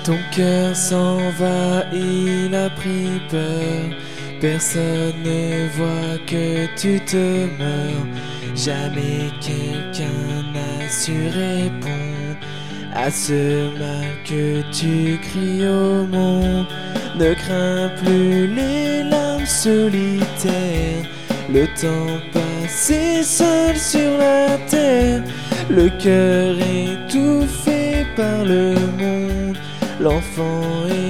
Ton cœur s'en va, il a pris peur. Personne ne voit que tu te meurs. Jamais quelqu'un n'a su répondre à ce mal que tu cries au monde. Ne crains plus les larmes solitaires, le temps passé seul sur la terre. Le cœur étouffé par le monde, l'enfant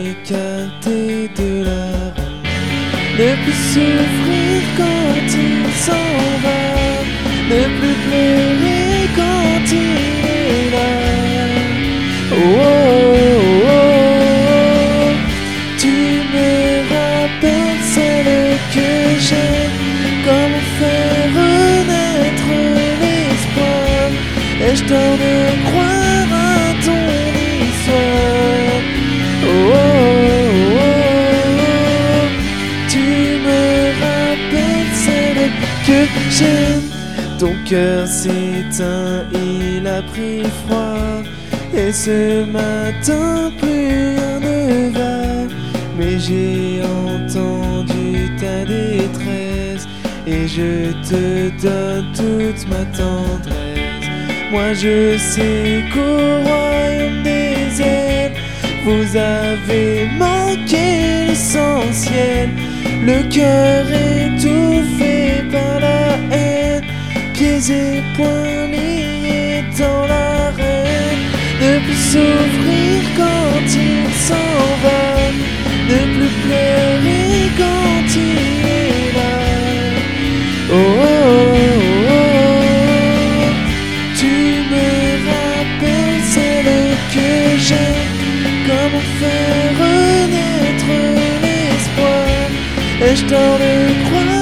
écarté de la ronde. Ne plus souffrir quand il s'en va, ne plus pleurer quand il est là. Oh, oh, oh, oh. Tu me rappelles celle que j'aime, comment faire renaître l'espoir. Ai-je tort de croire à ton histoire? Oh, oh, oh, oh. Tu me rappelles celle que j'aime. Ton cœur s'éteint, il a pris froid, et ce matin plus rien ne va. Mais j'ai entendu ta détresse, et je te donne toute ma tendresse. Moi je sais qu'au royaume des ailes, vous avez manqué l'essentiel. Le cœur étouffé par la haine, pieds et poings liés dans l'arène. Ne plus souffrir quand il s'en va, ne plus pleurer quand il est là. Oh, oh, oh, oh. Tu me rappelles celle que j'aime, comment faire renaître l'espoir. Ai-je tort de croire